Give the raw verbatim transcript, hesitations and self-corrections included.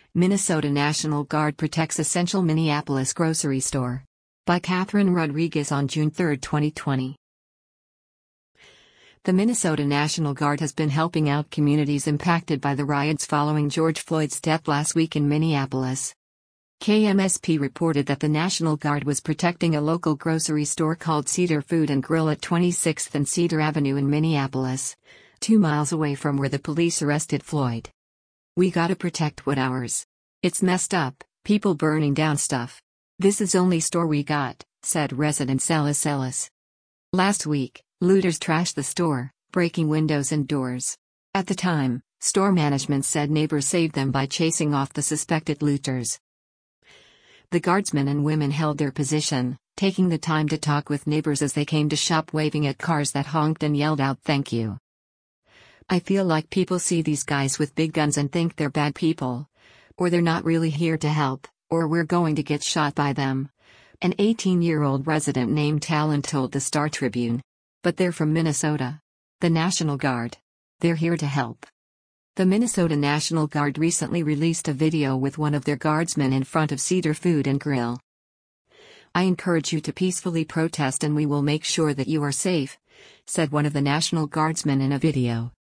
Minnesota National Guard protects essential Minneapolis grocery store. By Catherine Rodriguez on June third, twenty twenty. The Minnesota National Guard has been helping out communities impacted by the riots following George Floyd's death last week in Minneapolis. K M S P reported that the National Guard was protecting a local grocery store called Cedar Food and Grill at twenty-sixth and Cedar Avenue in Minneapolis, two miles away from where the police arrested Floyd. "We gotta protect what ours. It's messed up, people burning down stuff. This is only store we got," said resident Celis Ellis. Last week, looters trashed the store, breaking windows and doors. At the time, store management said neighbors saved them by chasing off the suspected looters. The guardsmen and women held their position, taking the time to talk with neighbors as they came to shop, waving at cars that honked and yelled out "thank you." "I feel like people see these guys with big guns and think they're bad people. Or they're not really here to help, or we're going to get shot by them," an eighteen-year-old resident named Talon told the Star Tribune. "But they're from Minnesota. The National Guard. They're here to help." The Minnesota National Guard recently released a video with one of their guardsmen in front of Cedar Food and Grill. "I encourage you to peacefully protest and we will make sure that you are safe," said one of the National Guardsmen in a video.